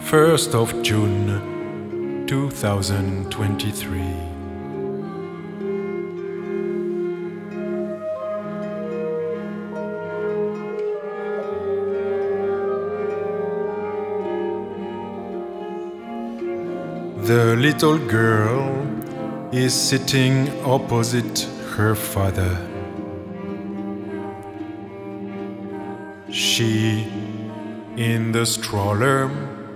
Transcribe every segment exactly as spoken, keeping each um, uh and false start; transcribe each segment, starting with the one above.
first of June two thousand twenty-three. The little girl is sitting opposite her father. She in the stroller,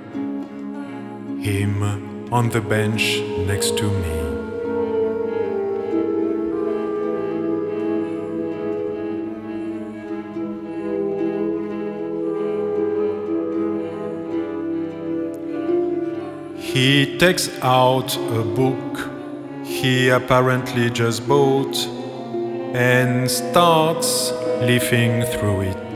him on the bench next to me. He takes out a book he apparently just bought and starts leafing through it.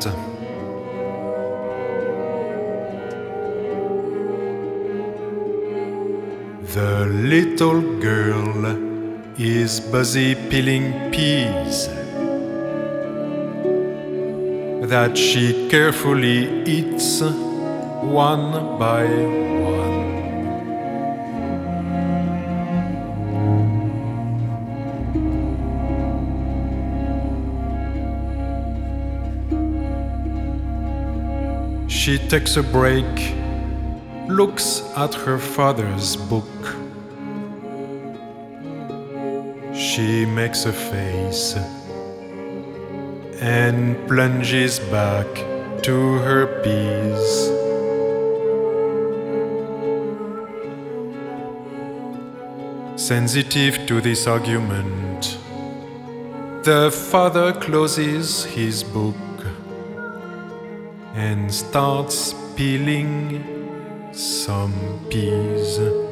The little girl is busy peeling peas that she carefully eats one by one. She takes a break, looks at her father's book. She makes a face and plunges back to her peas. Sensitive to this argument, the father closes his book and starts peeling some peas.